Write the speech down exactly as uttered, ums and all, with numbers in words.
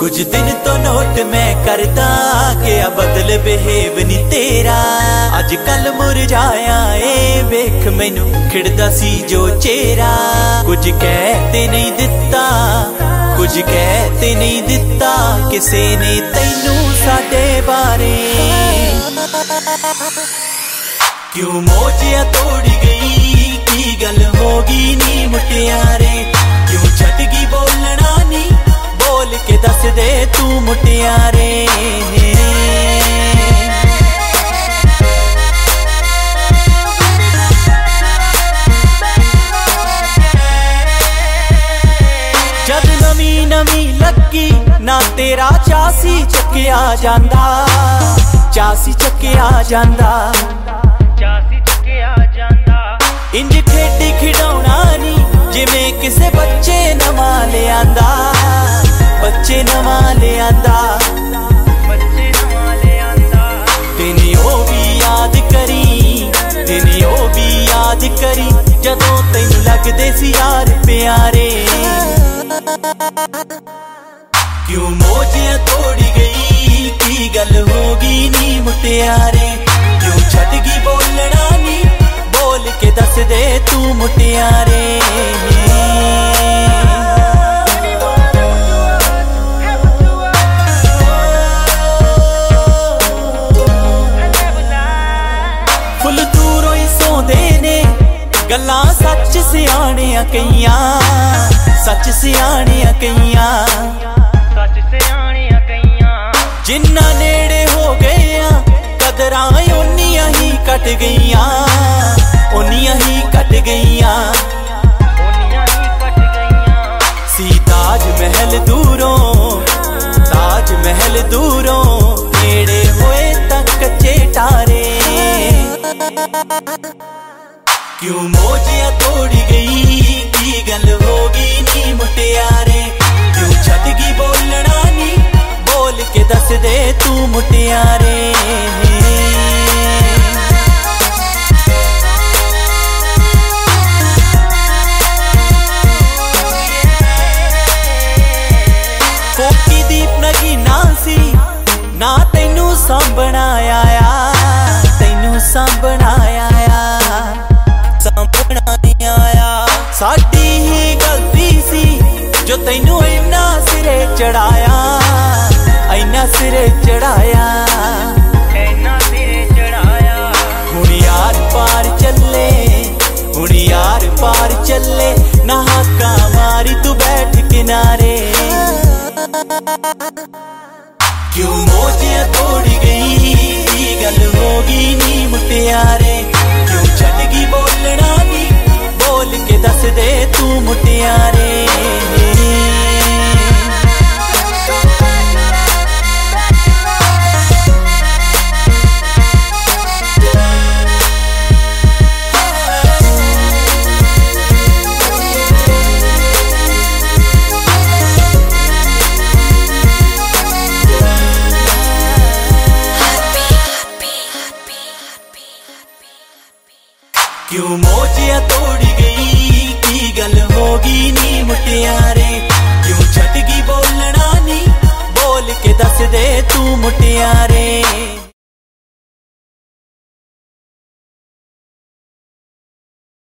कुछ दिन तो नोट मैं करता के बदल बिहेव नी तेरा अज कल मुरझाया ए वेख मैनू खिड़दा सी जो चेहरा कुछ कहते नहीं दिता कुछ कहते नहीं दिता किसे ने तैनू साडे बारे क्यों मोजियां तोड़ी गई की गल होगी नी मुटियारे क्यों छट गई बोलना नी बोल के दस दे तू मुटियारे जद नवी नवी लगी ना तेरा चासी चकिया जांदा चासी चकिया जांदा चासी चकिया जांदा इंज खेडी खिडौना नी जिवें किसे बच्चे नवा ले आंदा बच्चे नवा ले आंदा बच्चे नवा ले आंदा तेनी ओ भी याद करी तेनी ओ भी याद करी जदों तैनू लगदे सी यार प्यारे क्यों मोजियां तोड़ी गई की गल होगी नी मुटियारे क्यों छट गई बोलना नी बोल के दस दे तू मुटियारे फुल दूरों ही सौंदे ने गल्लां सच सियाणियां कईयां सच सियाणियां कईयां सच सियाणियां कईयां जिन्ना नेड़े हो गए कदरां उन्नियां ही कट गईयां उन्नियां ही कट गईयां उन्नियां ही कट गईयां सी ताज महल दूरों ताज महल दूरों नेड़े होए तक कच्चे टारे क्यों मोजियां तोड़ी गई की गल होगी नी मुटियारे क्यों छट गई बोलना नी बोल के दस दे तू मुटियारे कोकी दीप नगी ना सी ना तैनू सांभना आया तैनू सांभना आया सांभना नहीं आया साडी ही गलती सी जो तैनू इन्ना सिरे चढ़ाया इन्ना सिरे चढ़ाया इन्ना सिरे चढ़ाया हुण यार पार चले हुण यार पार चले ना हाका मारी तू बैठ किनारे क्यों मोजियां तोड़ी गई की गल होगी नी मुटियारे क्यों छट गई बोलना नी बोल के दस दे तू मुटियारे क्यों मोजियां तोड़ी गई की गल होगी नी मुटियारे क्यों छट गई बोलना नी बोल के दस दे तू मुटियारे